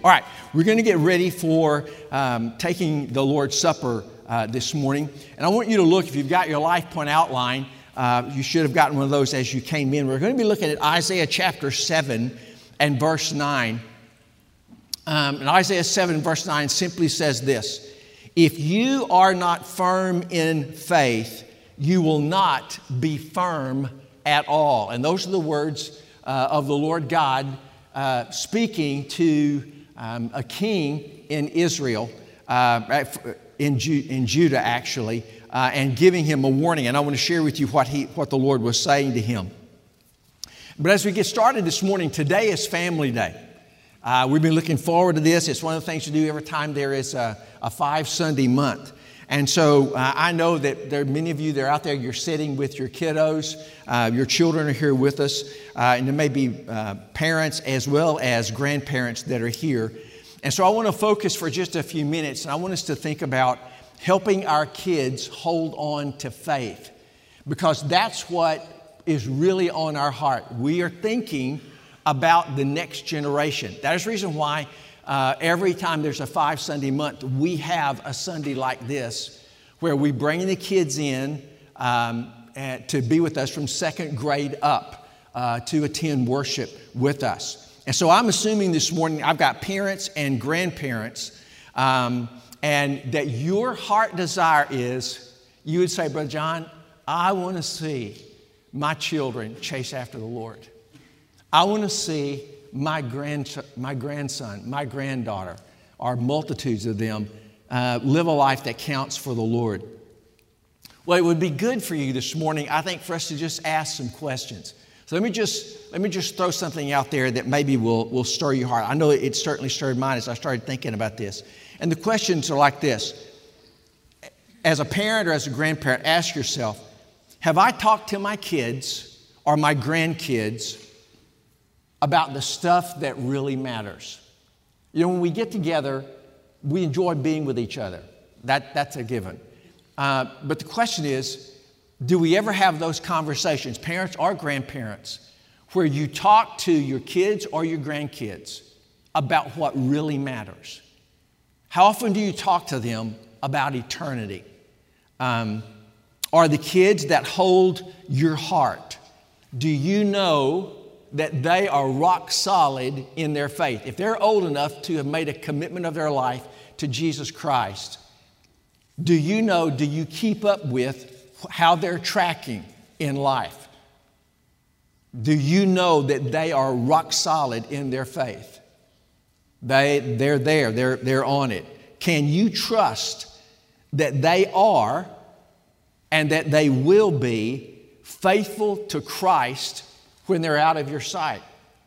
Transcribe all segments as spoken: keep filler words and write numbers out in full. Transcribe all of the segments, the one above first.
All right, we're going to get ready for um, taking the Lord's Supper uh, this morning. And I want you to look, if you've got your Life Point outline, uh, you should have gotten one of those as you came in. We're going to be looking at Isaiah chapter seven and verse nine. Um, and Isaiah seven verse nine simply says this: if you are not firm in faith, you will not be firm at all. And those are the words uh, of the Lord God uh, speaking to um, a king in Israel, uh, in, Ju- in Judah actually, uh, and giving him a warning. And I want to share with you what, he, what the Lord was saying to him. But as we get started this morning, today is Family Day. Uh, we've been looking forward to this. It's one of the things to do every time there is a, a five Sunday month. And so uh, I know that there are many of you that are out there, you're sitting with your kiddos, uh, your children are here with us, uh, and there may be uh, parents as well as grandparents that are here. And so I want to focus for just a few minutes, and I want us to think about helping our kids hold on to faith, because that's what is really on our heart. We are thinking about the next generation. That is the reason why uh, every time there's a five Sunday month, we have a Sunday like this where we bring the kids in um, and to be with us from second grade up uh, to attend worship with us. And so I'm assuming this morning I've got parents and grandparents, um, and that your heart desire is, you would say, Brother John, I want to see my children chase after the Lord. I want to see my, grand, my grandson, my granddaughter, or multitudes of them, uh, live a life that counts for the Lord. Well, it would be good for you this morning, I think, for us to just ask some questions. So let me just let me just throw something out there that maybe will, will stir your heart. I know it certainly stirred mine as I started thinking about this. And the questions are like this. As a parent or as a grandparent, ask yourself, have I talked to my kids or my grandkids about the stuff that really matters? You know, when we get together, we enjoy being with each other. That, that's a given. Uh, but the question is, do we ever have those conversations, parents or grandparents, where you talk to your kids or your grandkids about what really matters? How often do you talk to them about eternity? Um, are the kids that hold your heart, do you know that they are rock solid in their faith? If they're old enough to have made a commitment of their life to Jesus Christ, do you know, do you keep up with how they're tracking in life? Do you know that they are rock solid in their faith? They, they're there, they're, they're on it. Can you trust that they are and that they will be faithful to Christ when they're out of your sight?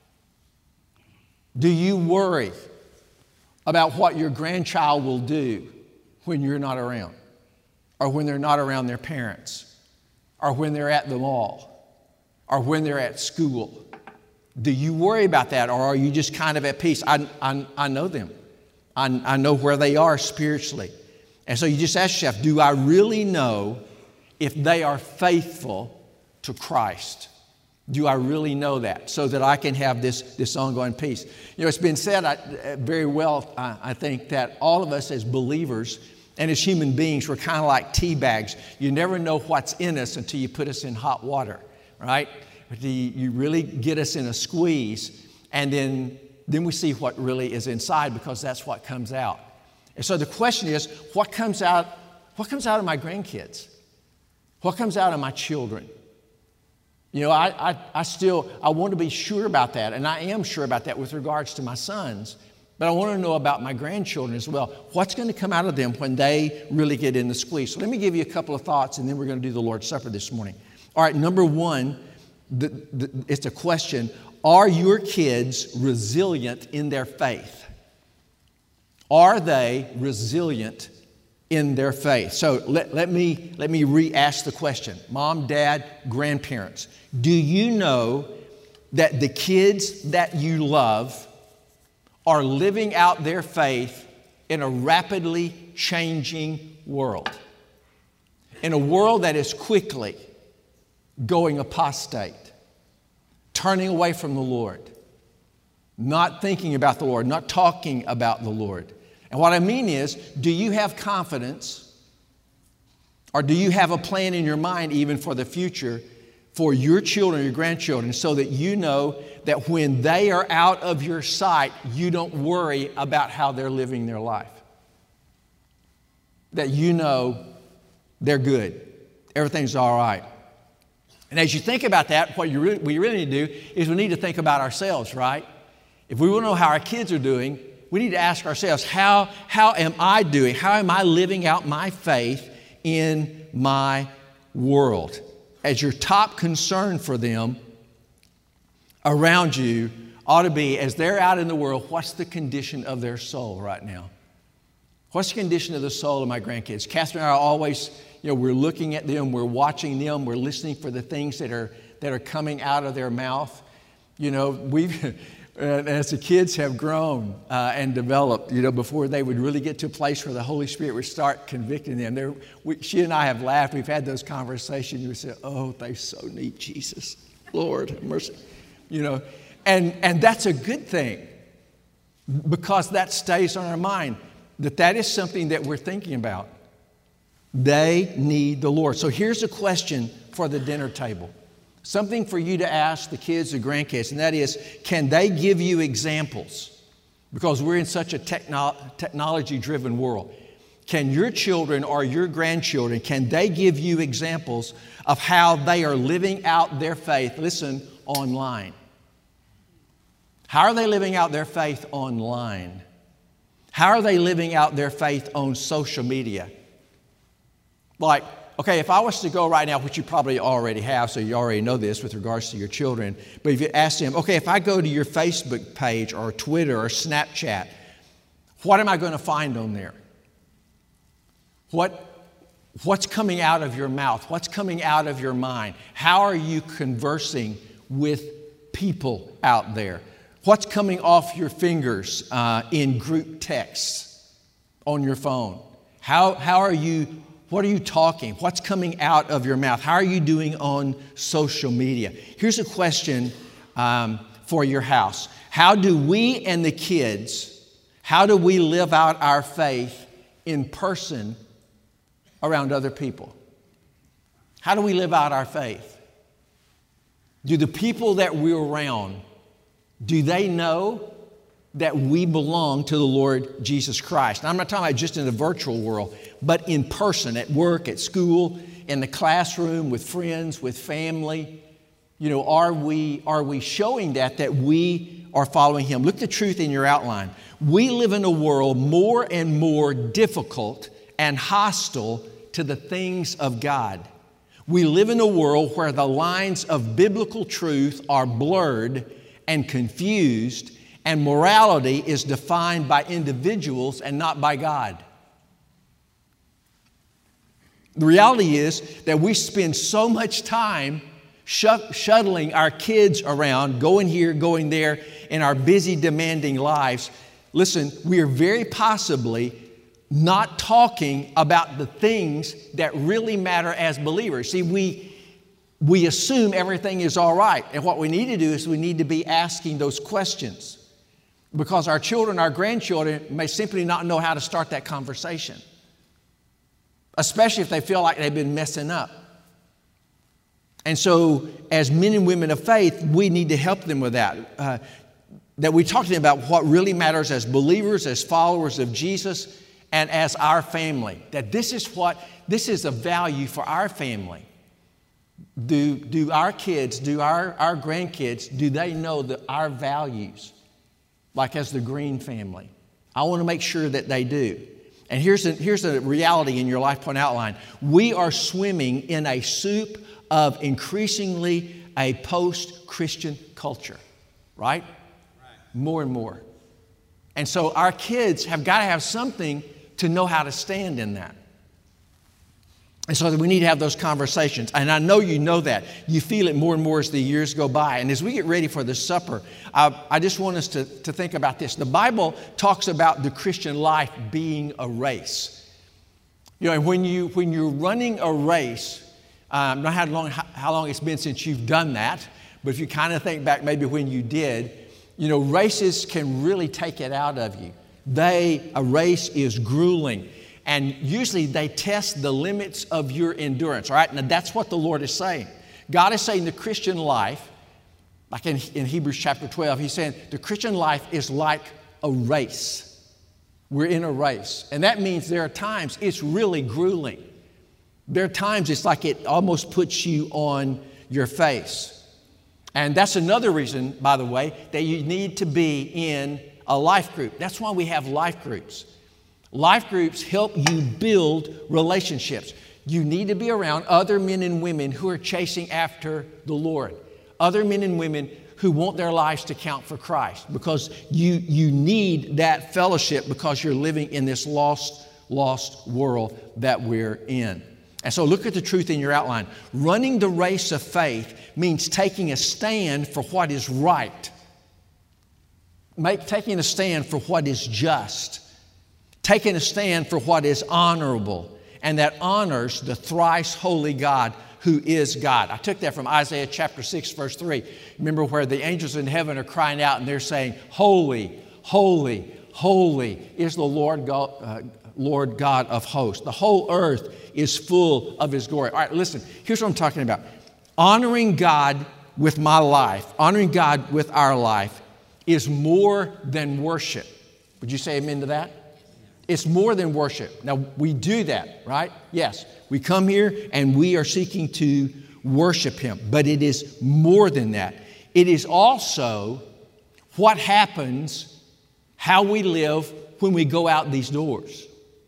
Do you worry about what your grandchild will do when you're not around, or when they're not around their parents, or when they're at the mall, or when they're at school? Do you worry about that, or are you just kind of at peace? I, I, I know them. I, I know where they are spiritually. And so you just ask yourself, do I really know if they are faithful to Christ? Do I really know that, so that I can have this, this ongoing peace? You know, it's been said I, very well, I, I think, that all of us as believers and as human beings, we're kind of like tea bags. You never know what's in us until you put us in hot water, right? You, you really get us in a squeeze, and then, then we see what really is inside, because that's what comes out. And so the question is, what comes out, what comes out of my grandkids? What comes out of my children? You know, I, I, I still, I want to be sure about that, and I am sure about that with regards to my sons, but I want to know about my grandchildren as well. What's going to come out of them when they really get in the squeeze? So let me give you a couple of thoughts, and then we're going to do the Lord's Supper this morning. All right, number one, the, the, it's a question: are your kids resilient in their faith? Are they resilient in their faith? So let, let me let me re-ask the question. Mom, dad, grandparents, do you know that the kids that you love are living out their faith in a rapidly changing world? In a world that is quickly going apostate, turning away from the Lord. not thinking about the Lord, not talking about the Lord. And what I mean is, do you have confidence, or do you have a plan in your mind even for the future for your children, your grandchildren, so that you know that when they are out of your sight, you don't worry about how they're living their life? That you know they're good. Everything's all right. And as you think about that, what you really, we really need to do is we need to think about ourselves, right? If we want to know how our kids are doing, we need to ask ourselves, how, how am I doing? How am I living out my faith in my world? As your top concern for them around you ought to be, as they're out in the world, what's the condition of their soul right now? What's the condition of the soul of my grandkids? Catherine and I are always, you know, we're looking at them, we're watching them, we're listening for the things that are that are coming out of their mouth. You know, we've, as the kids have grown uh, and developed, you know, before they would really get to a place where the Holy Spirit would start convicting them. They're, we, she and I have laughed. We've had those conversations. We say, oh, they so need Jesus. Lord, have mercy. You know, and, and that's a good thing because that stays on our mind, that that is something that we're thinking about. They need the Lord. So here's a question for the dinner table. Something for you to ask the kids, the grandkids, and that is, can they give you examples? Because we're in such a techno- technology-driven world. Can your children or your grandchildren, can they give you examples of how they are living out their faith, listen, online? How are they living out their faith online? How are they living out their faith on social media? Like, okay, if I was to go right now, which you probably already have, so you already know this with regards to your children, but if you ask them, okay, if I go to your Facebook page or Twitter or Snapchat, what am I going to find on there? What, what's coming out of your mouth? What's coming out of your mind? How are you conversing with people out there? What's coming off your fingers uh, in group texts on your phone? How, how are you, what are you talking? What's coming out of your mouth? How are you doing on social media? Here's a question um, for your house. How do we and the kids, how do we live out our faith in person around other people? How do we live out our faith? Do the people that we're around, do they know that we belong to the Lord Jesus Christ? Now, I'm not talking about just in the virtual world, but in person, at work, at school, in the classroom, with friends, with family. You know, are we, are we showing that, that we are following Him? Look at the truth in your outline. We live in a world more and more difficult and hostile to the things of God. We live in a world where the lines of biblical truth are blurred and confused, and morality is defined by individuals and not by God. The reality is that we spend so much time sh- shuttling our kids around, going here, going there, in our busy, demanding lives. Listen, we are very possibly not talking about the things that really matter as believers. See, we We assume everything is all right. And what we need to do is we need to be asking those questions, because our children, our grandchildren may simply not know how to start that conversation, especially if they feel like they've been messing up. And so as men and women of faith, we need to help them with that. Uh, that we talk to them about what really matters as believers, as followers of Jesus, and as our family. That this is what, this is a value for our family. Do, do our kids, do our, our grandkids, do they know that our values, like as the Green family? I want to make sure that they do. And here's a, here's a reality in your Life Point outline. We are swimming in a soup of increasingly a post-Christian culture, right? Right? More and more. And so our kids have got to have something to know how to stand in that. And so we need to have those conversations. And I know you know that. You feel it more and more as the years go by. And as we get ready for the supper, I, I just want us to, to think about this. The Bible talks about the Christian life being a race. You know, when, you, when you're running a race, um, not how long, how, how long it's been since you've done that, but if you kind of think back maybe when you did, You know, races can really take it out of you. They, a race is grueling. And usually they test the limits of your endurance, all right? Now that's what the Lord is saying. God is saying the Christian life, like in, in Hebrews chapter twelve, He's saying the Christian life is like a race. We're in a race. And that means there are times it's really grueling. There are times it's like it almost puts you on your face. And that's another reason, by the way, that you need to be in a life group. That's why we have life groups. Life groups help you build relationships. You need to be around other men and women who are chasing after the Lord. Other men and women who want their lives to count for Christ, because you, you need that fellowship because you're living in this lost, lost world that we're in. And so look at the truth in your outline. Running the race of faith means taking a stand for what is right. Make, taking a stand for what is just. Taking a stand for what is honorable, and that honors the thrice holy God who is God. I took that from Isaiah chapter six, verse three. Remember where the angels in heaven are crying out and they're saying, holy, holy, holy is the Lord God, uh, Lord God of hosts. The whole earth is full of His glory. All right, listen, here's what I'm talking about. Honoring God with my life, honoring God with our life is more than worship. Would you say amen to that? It's more than worship. Now, we do that, right? Yes, we come here and we are seeking to worship Him, but it is more than that. It is also what happens, how we live when we go out these doors.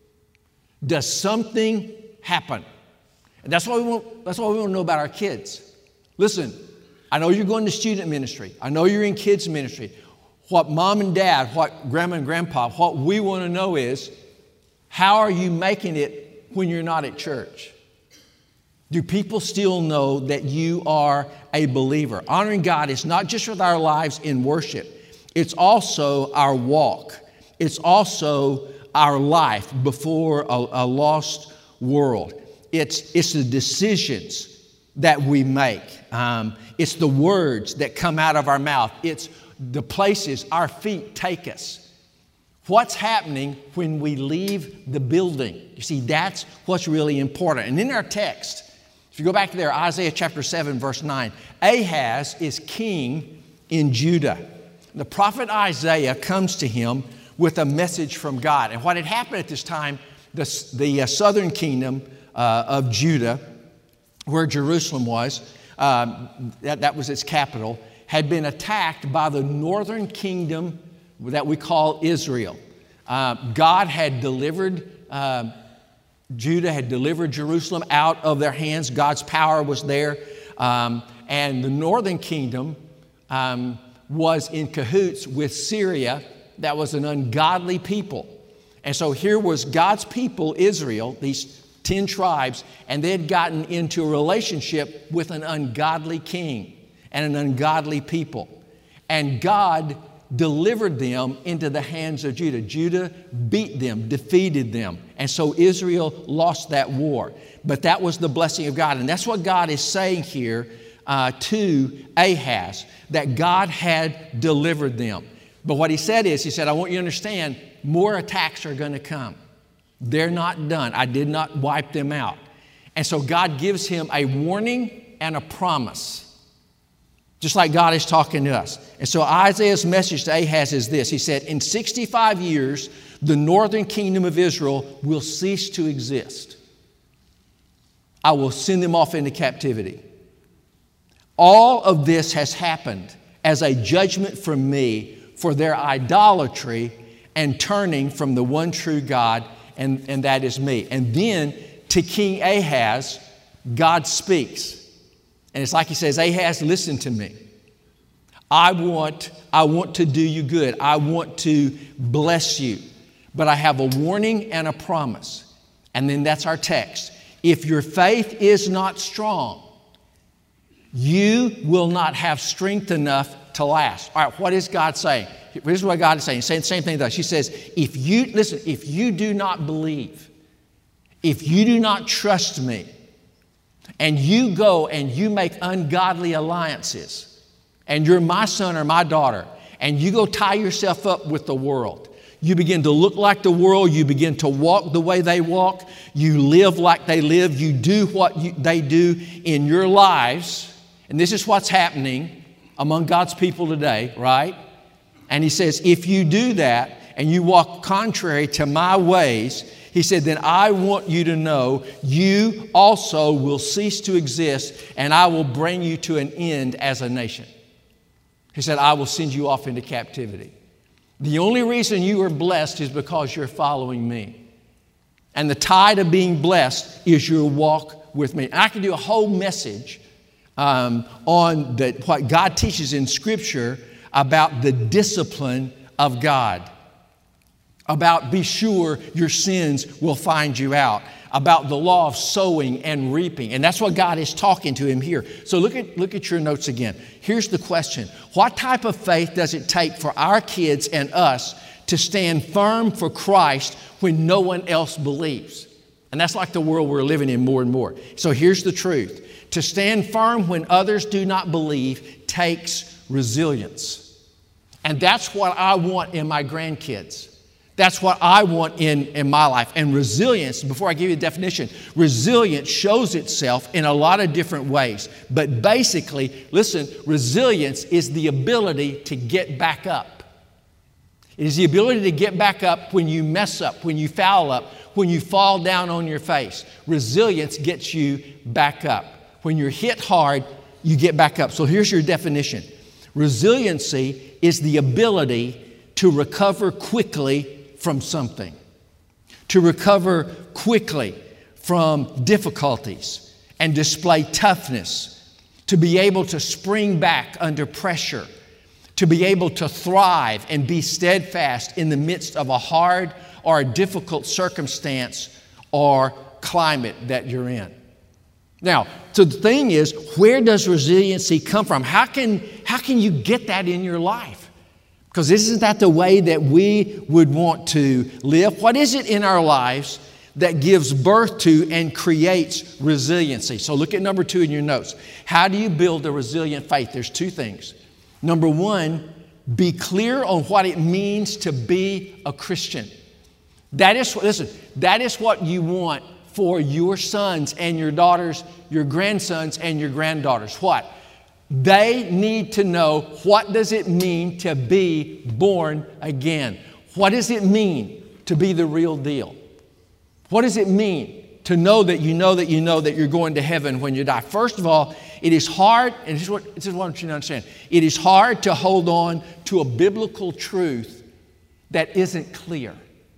Does something happen? And that's what we want, that's what we want to know about our kids. Listen, I know you're going to student ministry. I know you're in kids ministry. What mom and dad, what grandma and grandpa, what we want to know is, how are you making it when you're not at church? Do people still know that you are a believer? Honoring God is not just with our lives in worship. It's also our walk. It's also our life before a, a lost world. It's, it's the decisions that we make. Um, it's the words that come out of our mouth. It's the places our feet take us. What's happening when we leave the building? You see, that's what's really important. And in our text, if you go back to there, Isaiah chapter seven, verse nine, Ahaz is king in Judah. The prophet Isaiah comes to him with a message from God. And what had happened at this time, the, the uh, southern kingdom uh, of Judah, where Jerusalem was, um, that, that was its capital, had been attacked by the northern kingdom that we call Israel. Uh, God had delivered, uh, Judah had delivered Jerusalem out of their hands. God's power was there. Um, and the northern kingdom um, was in cahoots with Syria. That was an ungodly people. And so here was God's people, Israel, these ten tribes, and they had gotten into a relationship with an ungodly king and an ungodly people. And God delivered them into the hands of Judah. Judah beat them, defeated them. And so Israel lost that war. But that was the blessing of God. And that's what God is saying here uh, to Ahaz, that God had delivered them. But what He said is, He said, I want you to understand, more attacks are going to come. They're not done. I did not wipe them out. And so God gives him a warning and a promise. Just like God is talking to us. And so Isaiah's message to Ahaz is this. He said, in sixty-five years, the northern kingdom of Israel will cease to exist. I will send them off into captivity. All of this has happened as a judgment from me for their idolatry and turning from the one true God, and, and that is me. And then to King Ahaz, God speaks. And it's like He says, Ahaz, listen to me. I want, I want to do you good. I want to bless you. But I have a warning and a promise. And then that's our text. If your faith is not strong, you will not have strength enough to last. All right, what is God saying? Here's what God is saying. He's saying the same thing to us. He says, if you, listen, if you do not believe, if you do not trust me, and you go and you make ungodly alliances, and you're my son or my daughter, and you go tie yourself up with the world. You begin to look like the world. You begin to walk the way they walk. You live like they live. You do what you, they do in your lives. And this is what's happening among God's people today, right? And he says, if you do that and you walk contrary to my ways, he said, then I want you to know you also will cease to exist, and I will bring you to an end as a nation. He said, I will send you off into captivity. The only reason you are blessed is because you're following me. And the tide of being blessed is your walk with me. And I can do a whole message um, on the, what God teaches in Scripture about the discipline of God. About be sure your sins will find you out. About the law of sowing and reaping. And that's what God is talking to him here. So look at, look at your notes again. Here's the question. What type of faith does it take for our kids and us to stand firm for Christ when no one else believes? And that's like the world we're living in more and more. So here's the truth. To stand firm when others do not believe takes resilience. And that's what I want in my grandkids. That's what I want in, in my life. And resilience, before I give you a definition, resilience shows itself in a lot of different ways. But basically, listen, resilience is the ability to get back up. It is the ability to get back up when you mess up, when you foul up, when you fall down on your face. Resilience gets you back up. When you're hit hard, you get back up. So here's your definition. Resiliency is the ability to recover quickly from something, to recover quickly from difficulties and display toughness, to be able to spring back under pressure, to be able to thrive and be steadfast in the midst of a hard or a difficult circumstance or climate that you're in. Now, so the thing is, where does resiliency come from? How can, how can you get that in your life? Because isn't that the way that we would want to live? What is it in our lives that gives birth to and creates resiliency? So look at number two in your notes. How do you build a resilient faith? There's two things. Number one, be clear on what it means to be a Christian. That is, listen, that is what you want for your sons and your daughters, your grandsons and your granddaughters. What? They need to know, what does it mean to be born again? What does it mean to be the real deal? What does it mean to know that you know that you know that you're going to heaven when you die? First of all, it is hard, and this is what, this is what I want you to understand. It is hard to hold on to a biblical truth that isn't clear.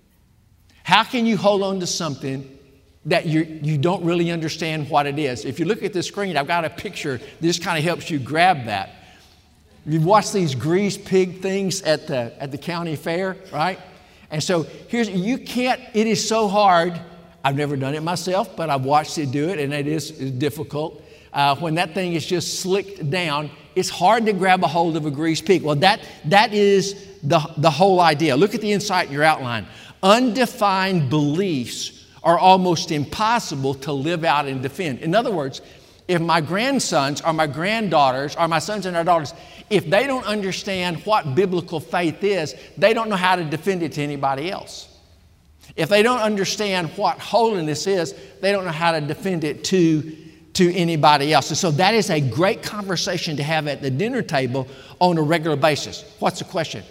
How can you hold on to something that you you don't really understand what it is? If you look at the screen, I've got a picture. This kind of helps you grab that. You've watched these greased pig things at the at the county fair, right? And so here's, you can't, it is so hard. I've never done it myself, but I've watched it do it, and it is difficult. Uh, when that thing is just slicked down, it's hard to grab a hold of a greased pig. Well, that that is the, the whole idea. Look at the insight in your outline. Undefined beliefs are almost impossible to live out and defend. In other words, if my grandsons or my granddaughters or my sons and our daughters, if they don't understand what biblical faith is, they don't know how to defend it to anybody else. If they don't understand what holiness is, they don't know how to defend it to, to anybody else. And so that is a great conversation to have at the dinner table on a regular basis. What's the question?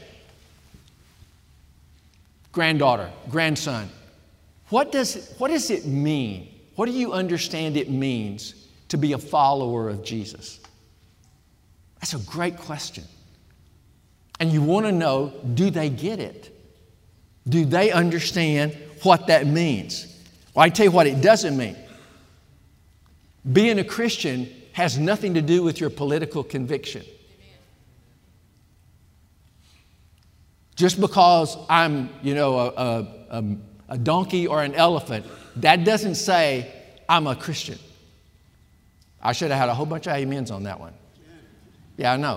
Granddaughter, grandson. What does, what does it mean? What do you understand it means to be a follower of Jesus? That's a great question. And you want to know, do they get it? Do they understand what that means? Well, I tell you what it doesn't mean. Being a Christian has nothing to do with your political conviction. Just because I'm, you know, a, a, a a donkey or an elephant, that doesn't say I'm a Christian. I should have had a whole bunch of amens on that one. Yeah, I know.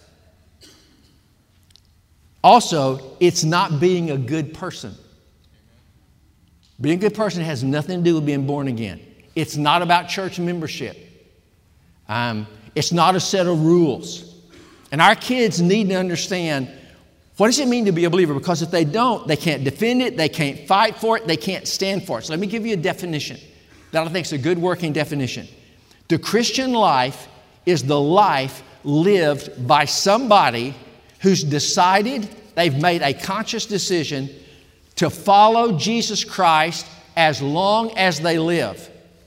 Also, it's not being a good person. Being a good person has nothing to do with being born again. It's not about church membership. Um, it's not a set of rules. And our kids need to understand What does it mean to be a believer? Because if they don't, they can't defend it, they can't fight for it, they can't stand for it. So let me give you a definition that I think is a good working definition. The Christian life is the life lived by somebody who's decided, they've made a conscious decision to follow Jesus Christ as long as they live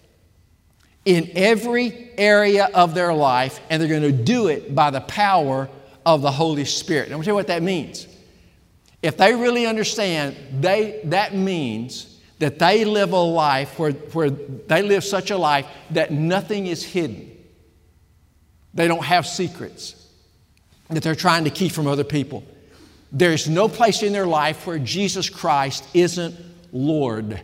in every area of their life, and they're going to do it by the power of the Holy Spirit. And I'm going to tell you what that means. If they really understand, they, that means that they live a life where, where they live such a life that nothing is hidden. They don't have secrets that they're trying to keep from other people. There's no place in their life where Jesus Christ isn't Lord.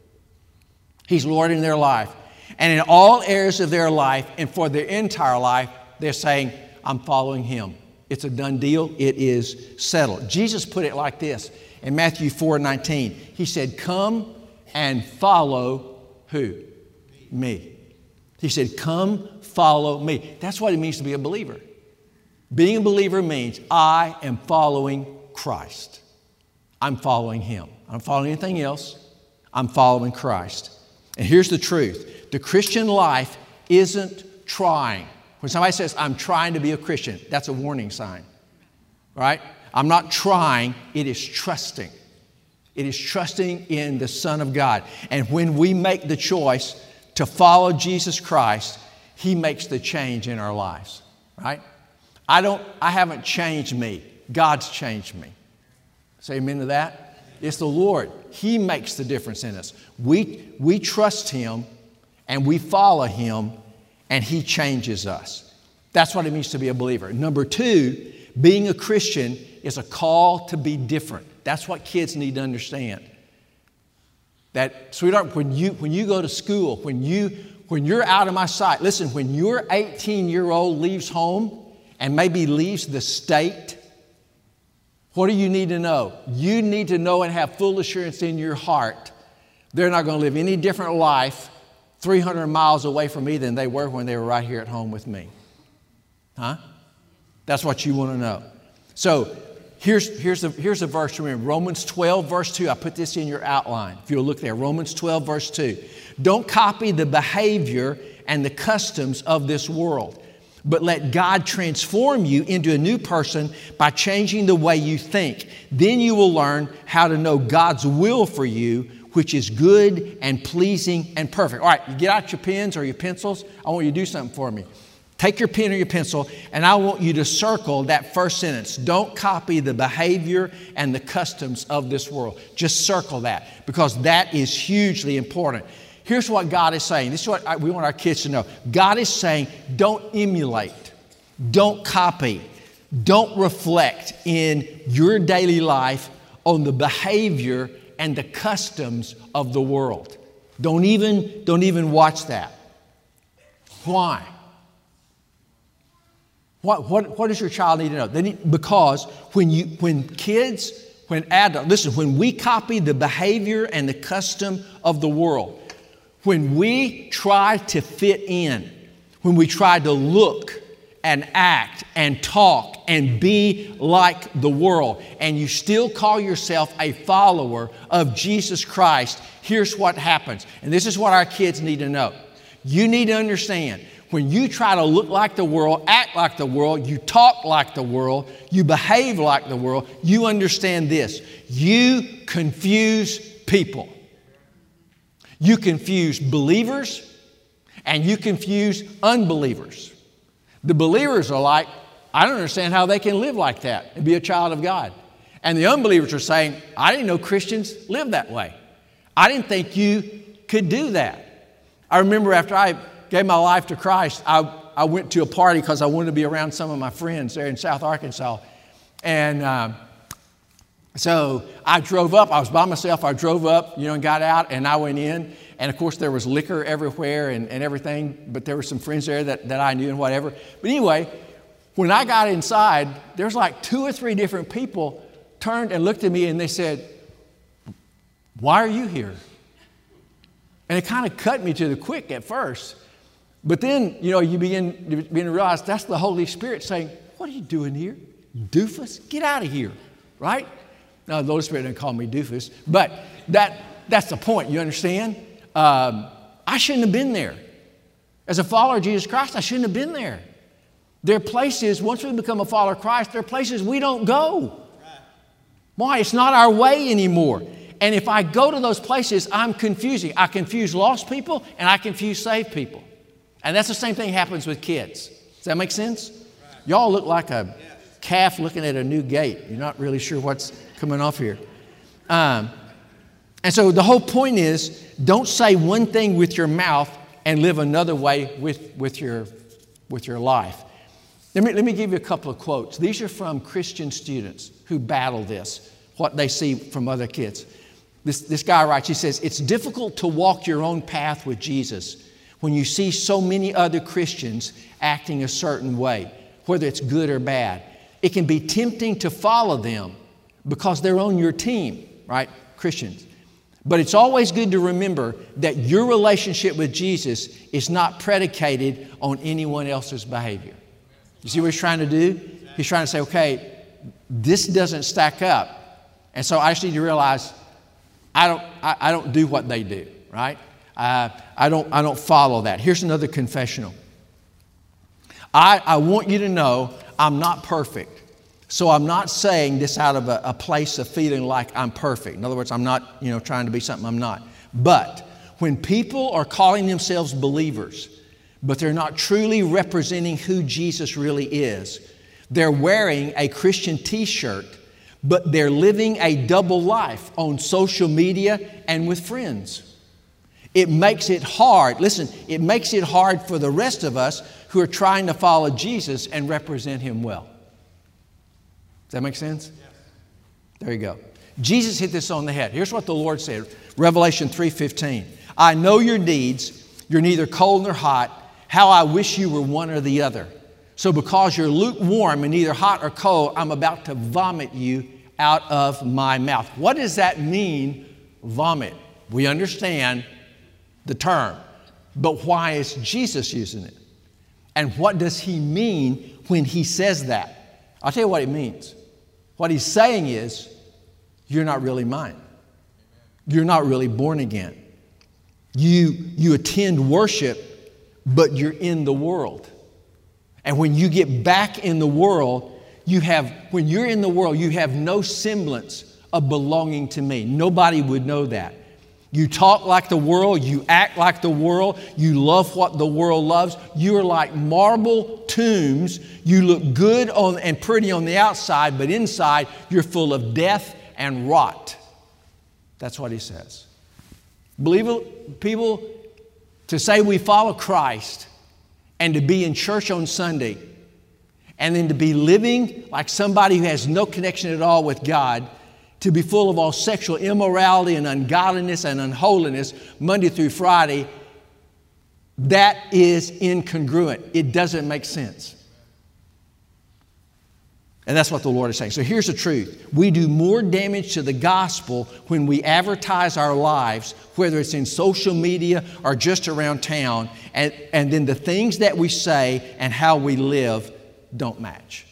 He's Lord in their life. And in all areas of their life and for their entire life, they're saying, I'm following Him. It's a done deal. It is settled. Jesus put it like this in Matthew four nineteen. He said, come and follow who? Me. He said, come follow me. That's what it means to be a believer. Being a believer means I am following Christ. I'm following Him. I don't follow anything else. I'm following Christ. And here's the truth. The Christian life isn't trying. When somebody says, I'm trying to be a Christian, that's a warning sign, right? I'm not trying, it is trusting. It is trusting in the Son of God. And when we make the choice to follow Jesus Christ, He makes the change in our lives, right? I don't, I haven't changed me. God's changed me. Say amen to that? It's the Lord. He makes the difference in us. We, we trust Him and we follow Him, and He changes us. That's what it means to be a believer. Number two, being a Christian is a call to be different. That's what kids need to understand. That, sweetheart, when you, when you go to school, when, you, when you're out of my sight, listen, when your eighteen-year-old leaves home and maybe leaves the state, what do you need to know? You need to know and have full assurance in your heart they're not going to live any different life three hundred miles away from me than they were when they were right here at home with me. Huh? That's what you want to know. So here's, here's, a, here's a verse to remember. Romans twelve, verse two. I put this in your outline. If you'll look there. Romans twelve, verse two. Don't copy the behavior and the customs of this world, but let God transform you into a new person by changing the way you think. Then you will learn how to know God's will for you, which is good and pleasing and perfect. All right, you get out your pens or your pencils. I want you to do something for me. Take your pen or your pencil, and I want you to circle that first sentence. Don't copy the behavior and the customs of this world. Just circle that, because that is hugely important. Here's what God is saying. This is what I, we want our kids to know. God is saying, don't emulate. Don't copy. Don't reflect in your daily life on the behavior and the customs of the world. Don't even, don't even watch that. Why? What, what, what does your child need to know? They need, because when, you, when kids, when adults, listen, when we copy the behavior and the custom of the world, when we try to fit in, when we try to look and act and talk and be like the world, and you still call yourself a follower of Jesus Christ, here's what happens. And this is what our kids need to know. You need to understand, when you try to look like the world, act like the world, you talk like the world, you behave like the world, you understand this. You confuse people. You confuse believers and you confuse unbelievers. The believers are like, I don't understand how they can live like that and be a child of God. And the unbelievers are saying, I didn't know Christians lived that way. I didn't think you could do that. I remember after I gave my life to Christ, I, I went to a party because I wanted to be around some of my friends there in South Arkansas. And uh, so I drove up. I was by myself. I drove up, you know, and got out, and I went in. And, of course, there was liquor everywhere and, and everything, but there were some friends there that, that I knew and whatever. But anyway, when I got inside, there was like two or three different people turned and looked at me, and they said, why are you here? And it kind of cut me to the quick at first. But then, you know, you begin, you begin to realize that's the Holy Spirit saying, what are you doing here? Doofus, get out of here. right? No, the Holy Spirit didn't call me doofus, but that, that's the point, you understand? Um, I shouldn't have been there. As a follower of Jesus Christ, I shouldn't have been there. There are places, once we become a follower of Christ, there are places we don't go. Why? It's not our way anymore. And if I go to those places, I'm confusing. I confuse lost people and I confuse saved people. And that's the same thing happens with kids. Does that make sense? Y'all look like a calf looking at a new gate. You're not really sure what's coming off here. Um, and so the whole point is, don't say one thing with your mouth and live another way with, with, your, with your life. Let me, let me give you a couple of quotes. These are from Christian students who battle this, what they see from other kids. This, this guy writes, he says, it's difficult to walk your own path with Jesus when you see so many other Christians acting a certain way, whether it's good or bad. It can be tempting to follow them because they're on your team, right? Christians. But it's always good to remember that your relationship with Jesus is not predicated on anyone else's behavior. You see what he's trying to do? He's trying to say, okay, this doesn't stack up. And so I just need to realize I don't, I, I don't do what they do, right? Uh, I don't, I don't follow that. Here's another confessional. I, I want you to know I'm not perfect. So I'm not saying this out of a, a place of feeling like I'm perfect. In other words, I'm not, you know, trying to be something I'm not. But when people are calling themselves believers, but they're not truly representing who Jesus really is, they're wearing a Christian t-shirt, but they're living a double life on social media and with friends. It makes it hard. Listen, it makes it hard for the rest of us who are trying to follow Jesus and represent Him well. Does that make sense? Yes. There you go. Jesus hit this on the head. Here's what the Lord said, Revelation three fifteen. I know your deeds. You're neither cold nor hot. How I wish you were one or the other. So because you're lukewarm and neither hot or cold, I'm about to vomit you out of my mouth. What does that mean, vomit? We understand the term, but why is Jesus using it? And what does He mean when He says that? I'll tell you what it means. What He's saying is, you're not really mine. You're not really born again. You, you attend worship, but you're in the world. And when you get back in the world, you have, when you're in the world, you have no semblance of belonging to me. Nobody would know that. You talk like the world, you act like the world, you love what the world loves. You are like marble tombs. You look good on, and pretty on the outside, but inside you're full of death and rot. That's what He says. Believe it, people, to say we follow Christ and to be in church on Sunday and then to be living like somebody who has no connection at all with God, to be full of all sexual immorality and ungodliness and unholiness Monday through Friday, that is incongruent. It doesn't make sense. And that's what the Lord is saying. So here's the truth. We do more damage to the gospel when we advertise our lives, whether it's in social media or just around town, and, and then the things that we say and how we live don't match.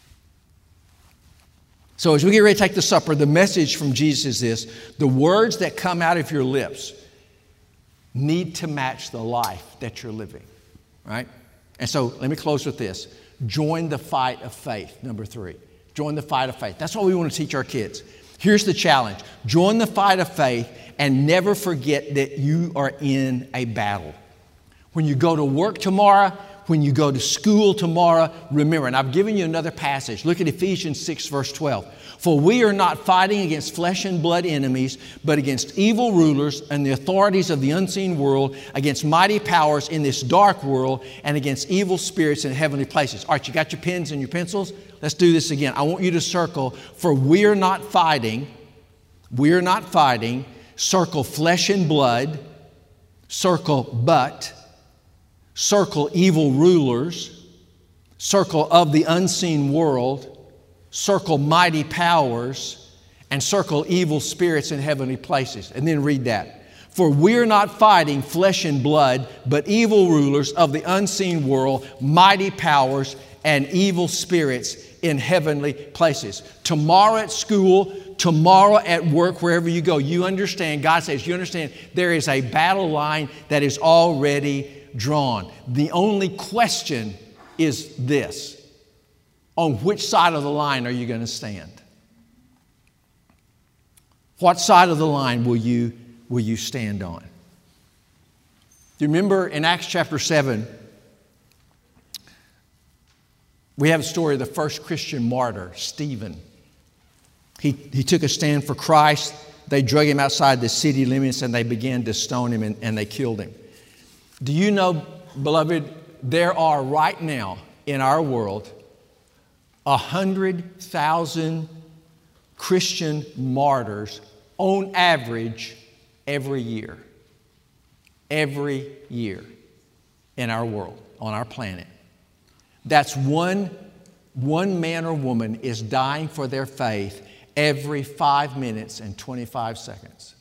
So as we get ready to take the supper, the message from Jesus is this: the words that come out of your lips need to match the life that you're living, right? And so let me close with this. Join the fight of faith, number three. Join the fight of faith. That's what we want to teach our kids. Here's the challenge. Join the fight of faith and never forget that you are in a battle. When you go to work tomorrow, when you go to school tomorrow, remember, and I've given you another passage. Look at Ephesians six, verse twelve. For we are not fighting against flesh and blood enemies, but against evil rulers and the authorities of the unseen world, against mighty powers in this dark world, and against evil spirits in heavenly places. All right, you got your pens and your pencils? Let's do this again. I want you to circle, for we are not fighting, we are not fighting, circle flesh and blood, circle but, circle evil rulers, circle of the unseen world, circle mighty powers, and circle evil spirits in heavenly places. And then read that. For we're not fighting flesh and blood, but evil rulers of the unseen world, mighty powers, and evil spirits in heavenly places. Tomorrow at school, tomorrow at work, wherever you go, you understand, God says, you understand there is a battle line that is already drawn. The only question is this: on which side of the line are you going to stand? What side of the line will you, will you stand on? Do you remember in Acts chapter seven, we have a story of the first Christian martyr, Stephen. He, he took a stand for Christ. They drug him outside the city limits and they began to stone him and, and they killed him. Do you know, beloved, there are right now in our world a hundred thousand Christian martyrs on average every year. Every year in our world, on our planet. That's one, one man or woman is dying for their faith every five minutes and twenty-five seconds.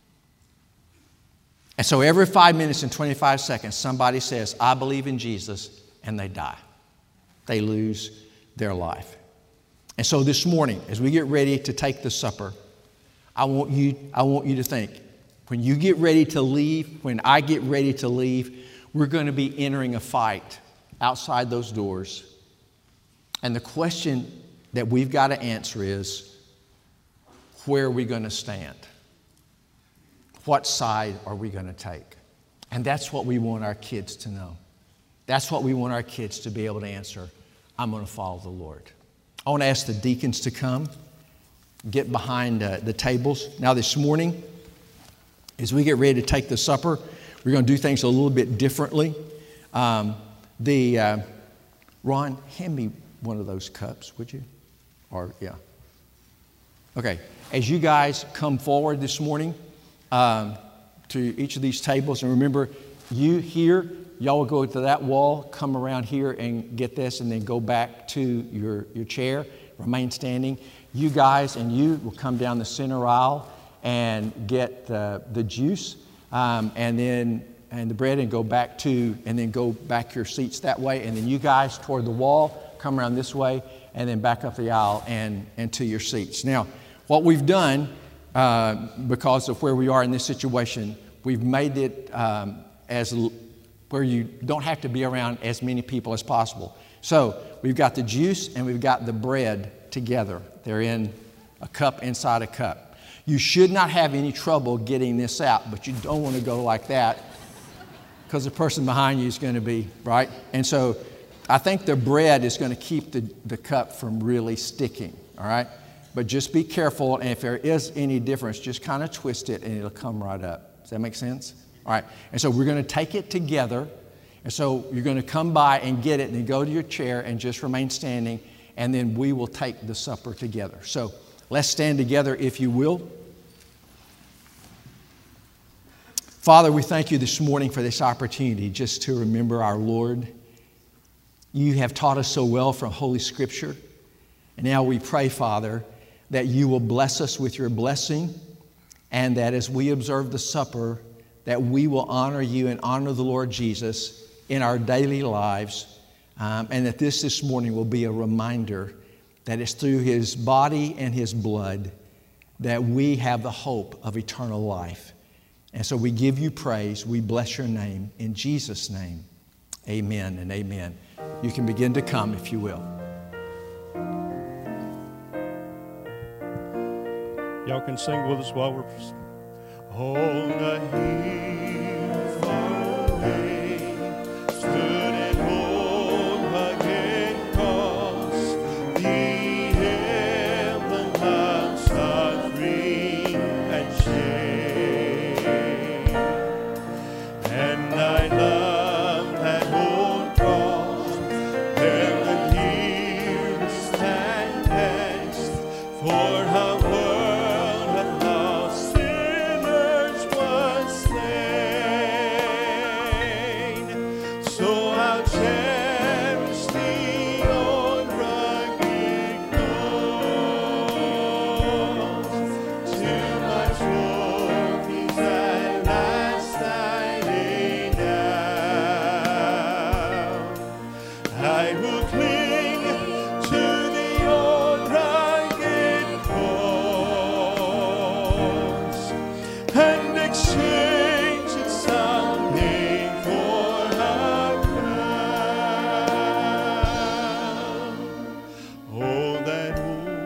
And so every five minutes and twenty-five seconds, somebody says, I believe in Jesus, and they die. They lose their life. And so this morning, as we get ready to take the supper, I want you, I want you to think, when you get ready to leave, when I get ready to leave, we're going to be entering a fight outside those doors. And the question that we've got to answer is, where are we going to stand? What side are we going to take? And that's what we want our kids to know. That's what we want our kids to be able to answer. I'm going to follow the Lord. I want to ask the deacons to come, get behind uh, the tables. Now this morning, as we get ready to take the supper, we're going to do things a little bit differently. Um, the uh, Ron, hand me one of those cups, would you? Or, yeah. Okay. As you guys come forward this morning um, to each of these tables, and remember, you here, y'all will go to that wall, come around here and get this, and then go back to your, your chair, remain standing. You guys and you will come down the center aisle and get uh, the juice um, and then and the bread and go back to, and then go back your seats that way. And then you guys toward the wall, come around this way, and then back up the aisle and, and to your seats. Now, what we've done, uh, because of where we are in this situation, we've made it um, as where you don't have to be around as many people as possible. So we've got the juice and we've got the bread together. They're in a cup inside a cup. You should not have any trouble getting this out, but you don't want to go like that because the person behind you is going to be, right? And so I think the bread is going to keep the, the cup from really sticking, all right? But just be careful, and if there is any difference, just kind of twist it and it'll come right up. Does that make sense? All right, and so we're going to take it together, and so you're going to come by and get it, and then go to your chair and just remain standing, and then we will take the supper together. So let's stand together, if you will. Father, we thank you this morning for this opportunity just to remember our Lord. You have taught us so well from Holy Scripture, and now we pray, Father, that you will bless us with your blessing, and that as we observe the supper, that we will honor you and honor the Lord Jesus in our daily lives, um, and that this this morning will be a reminder that it's through his body and his blood that we have the hope of eternal life. And so we give you praise. We bless your name. In Jesus' name, amen and amen. You can begin to come if you will. Y'all can sing with us while we're... On the hill far away stood an old rugged cross, the heaven house of green and shade. And I love that old cross, there the years stand past, for how I will cling to the old rugged cross and exchange its sounding for a crown. Oh, that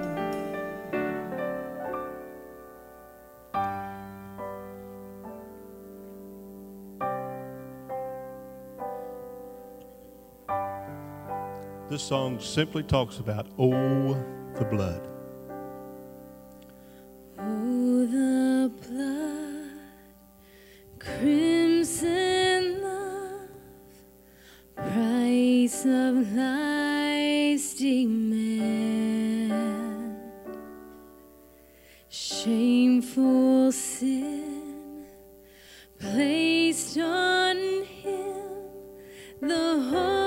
This song simply talks about, oh, the blood. Oh, the blood, crimson love, price of life's demand, shameful sin placed on him, the whole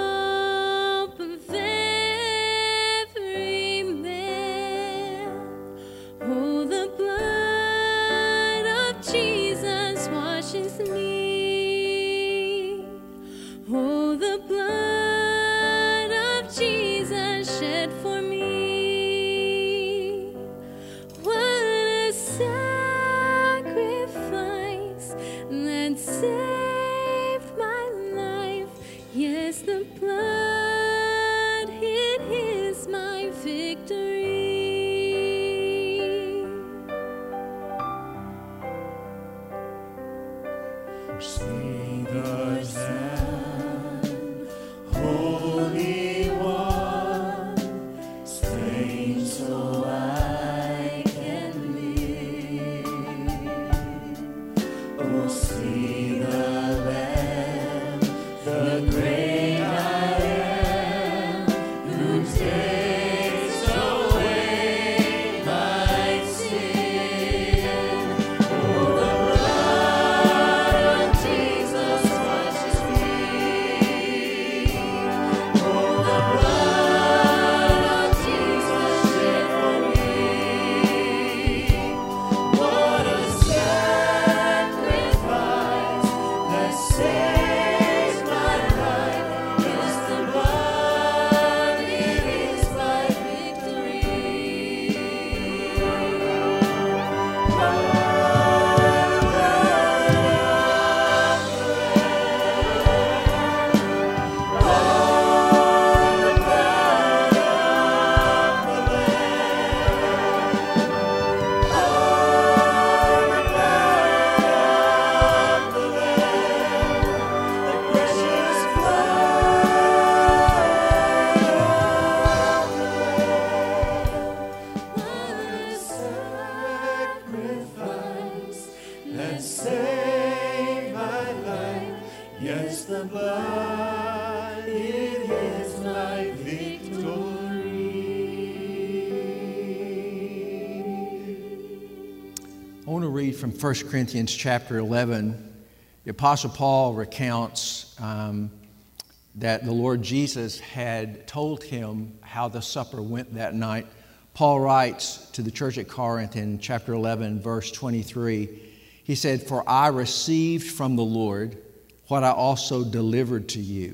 from First Corinthians chapter eleven. The Apostle Paul recounts um, that the Lord Jesus had told him how the supper went that night. Paul writes to the church at Corinth in chapter eleven, verse twenty-three. He said, "For I received from the Lord what I also delivered to you,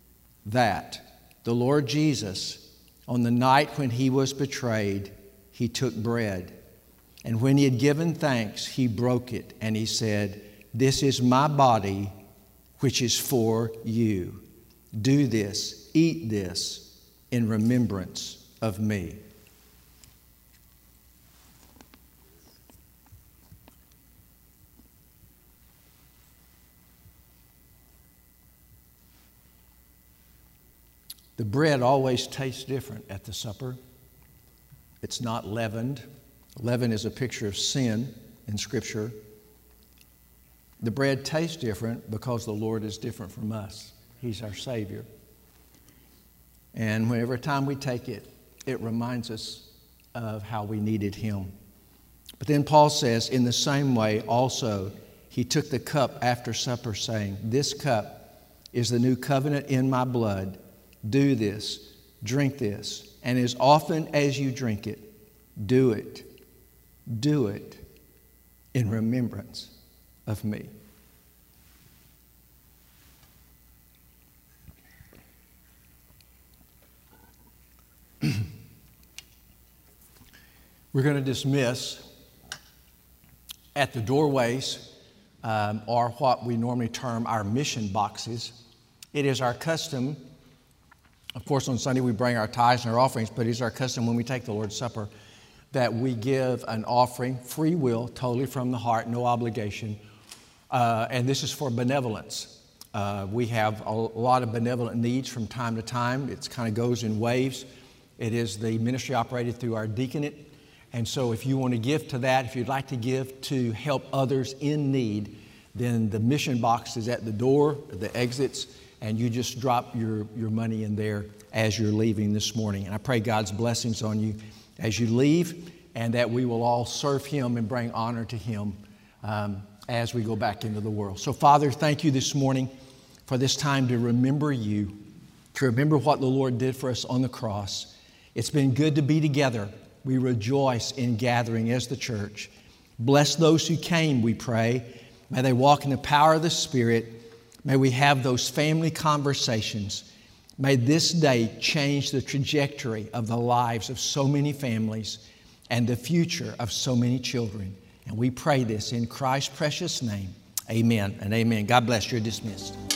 that the Lord Jesus, on the night when he was betrayed, he took bread. And when he had given thanks, he broke it, and he said, 'This is my body, which is for you. Do this, eat this, in remembrance of me.'" The bread always tastes different at the supper. It's not leavened. Leaven is a picture of sin in Scripture. The bread tastes different because the Lord is different from us. He's our Savior. And whenever time we take it, it reminds us of how we needed Him. But then Paul says, in the same way also, he took the cup after supper, saying, "This cup is the new covenant in my blood. Do this, drink this, and as often as you drink it, do it, do it in remembrance of me." We're going to dismiss at the doorways um, are what we normally term our mission boxes. It is our custom, of course, on Sunday we bring our tithes and our offerings, but it is our custom when we take the Lord's Supper that we give an offering, free will, totally from the heart, no obligation. Uh, and this is for benevolence. Uh, we have a lot of benevolent needs from time to time. It kind of goes in waves. It is the ministry operated through our deaconate. And so if you want to give to that, if you'd like to give to help others in need, then the mission box is at the door, the exits, and you just drop your, your money in there as you're leaving this morning. And I pray God's blessings on you as you leave, and that we will all serve Him and bring honor to Him um, as we go back into the world. So, Father, thank you this morning for this time to remember you, to remember what the Lord did for us on the cross. It's been good to be together. We rejoice in gathering as the church. Bless those who came, we pray. May they walk in the power of the Spirit. May we have those family conversations. May this day change the trajectory of the lives of so many families and the future of so many children. And we pray this in Christ's precious name. Amen and amen. God bless you. You're dismissed.